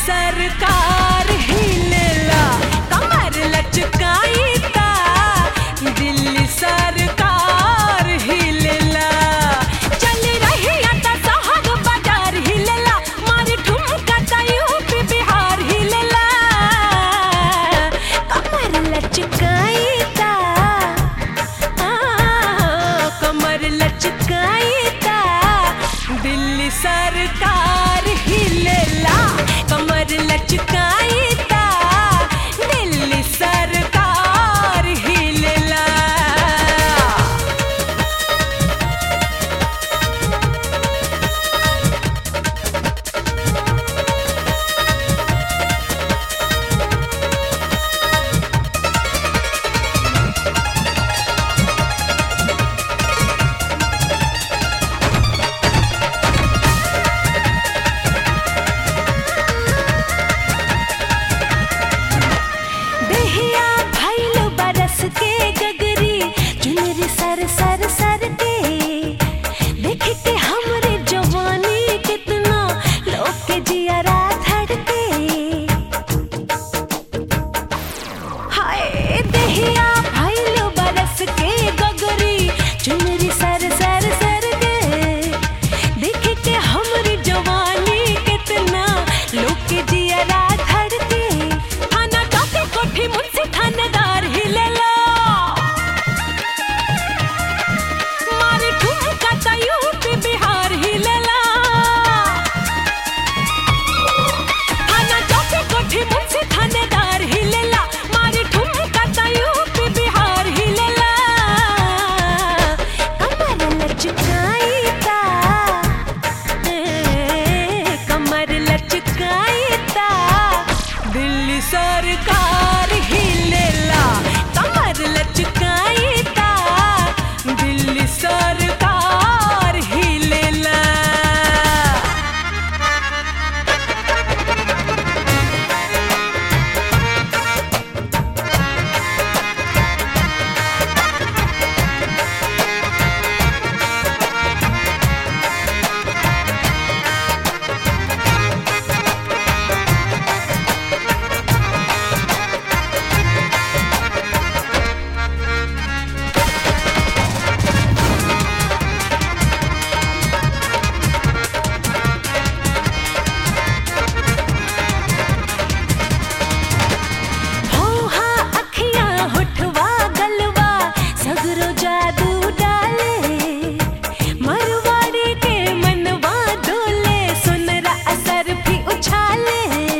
सरकार हिलेला कमर लचकाई ता दिल्ली सरकार हिलेला चल रही आता शहर बाजार हिलेला मारी ठुमका ता यूपी बिहार हिलेला कमर लचकाई ता कमर लचकाई ता दिल्ली सरकार हिलेला कमर लचकाई ता दिल्ली सरकार हिलेला। देहिया भइल बरस के गगरी चुनरी सर सर सर के देख के हमरे जवानी कितना लोग के जियरा धड़के हाय देहिया भइल बरस के गगरी चुनरी सर सर सर के देख के हमरे जवानी कितना लोग के जियरा धड़के थाना काफी कोठी मुझसे थानेदार हिलेला मारे ठुमका ता यूपी बिहार हिलेला थाना काफी कोठी मुझसे थानेदार हिलेला मारे ठुमका ता यूपी बिहार हिलेला कमर लचकाई ता कमर लचकाई ता दिल्ली सरकार हिलेला कमर लचकाई ता दिल्ली सरकार हिलेला। भौहा अखियाँ होठवा गलवा सगरो जादू डाले मरवाड़ी के मनवा डोले सुनरा असर भी उछाले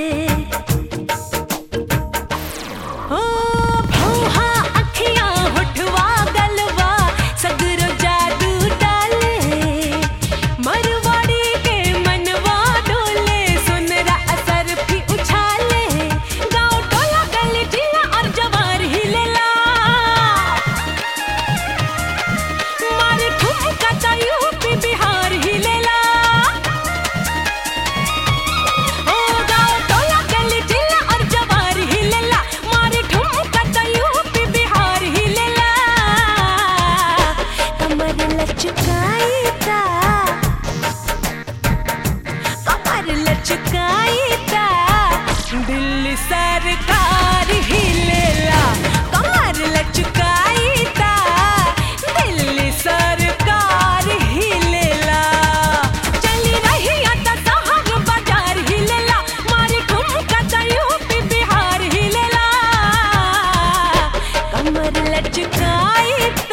ओ भौहा अखियाँ होठवा गलवा सगरो जादू डाले मरवाड़ी के मनवा डोले सुनरा असर भी उछाले गाँव टोला गली जिला और जवार हिलेला मारे ठुमका ता यूपी बिहार हिलेला ओ गाँव टोला गली जिला और जवार हिलेला मारे ठुमका ता यूपी बिहार हिलेला कमर लचकाई ता कमर लचकाई ता दिल्ली सरकार हिलेला कमर लचकाई ता दिल्ली सरकार हिलेला चली रही आता शहर बाजार हिलेला मारी ठुमका ता यूपी बिहार हिलेला कमर लचकाई ता